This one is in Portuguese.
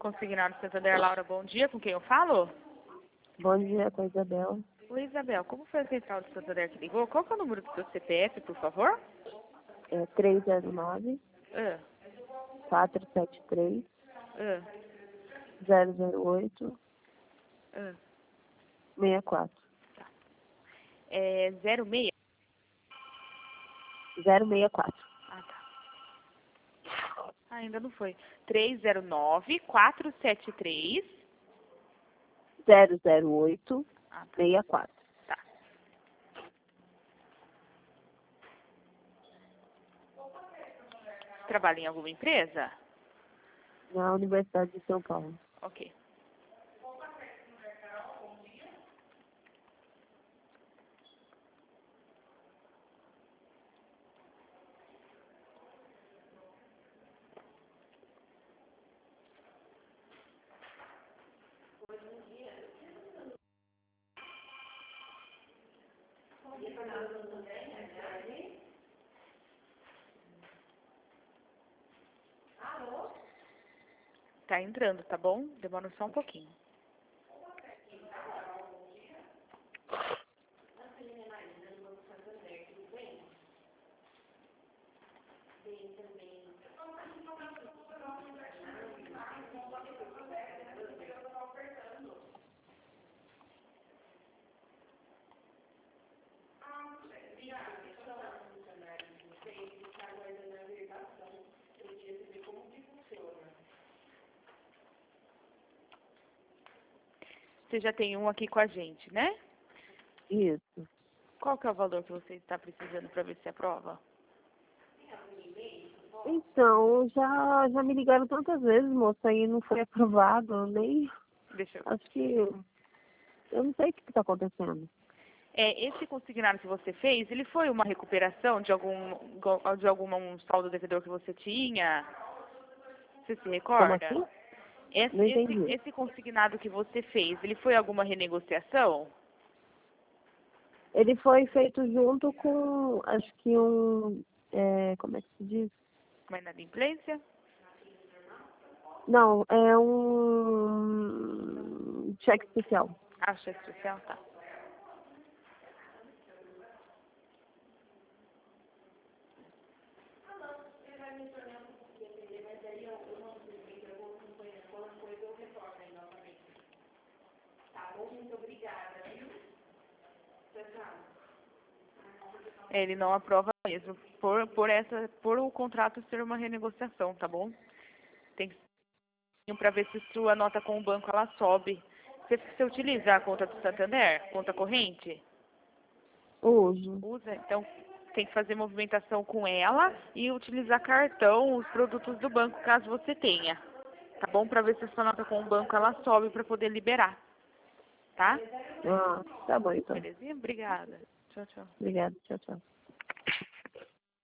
Consignado Santander, Laura, bom dia. Com quem eu falo? Bom dia, com a Isabel. Oi, Isabel. Como foi a central do Santander que ligou? Qual que é o número do seu CPF, por favor? É 309 Ah, 473 ah, 008 ah. 64 É 06? 064 Ah, tá. Ainda não foi. 309-473. 008 Ah, tá. 64. Tá. Trabalha em alguma empresa? Na Universidade de São Paulo. Ok. Tá entrando, tá bom? Demora só um pouquinho. Você já tem um aqui com a gente, né? Isso. Qual que é o valor que você está precisando para ver se aprova? Então, já me ligaram tantas vezes, moça, e não foi aprovado, nem... Deixa eu... Acho que... Eu não sei o que está acontecendo. Esse consignado que você fez, ele foi uma recuperação de algum saldo devedor que você tinha? Você se Como recorda? assim? Esse, Não esse, entendi. esse consignado que você fez, ele foi alguma renegociação? Ele foi feito junto com, acho que como é que se diz? Uma inadimplência? Não, é um cheque especial. Ah, cheque especial? Tá. Ele não aprova mesmo, por o contrato ser uma renegociação, tá bom? Tem que ser para ver se sua nota com o banco ela sobe. Você utiliza a conta do Santander, conta corrente? Uso. Usa, então tem que fazer movimentação com ela e utilizar cartão, os produtos do banco, caso você tenha. Tá bom? Para ver se a sua nota com o banco ela sobe para poder liberar. Tá? Ah, tá bom então. Belezinha? Obrigada. Tchau, tchau. Obrigada, tchau, tchau.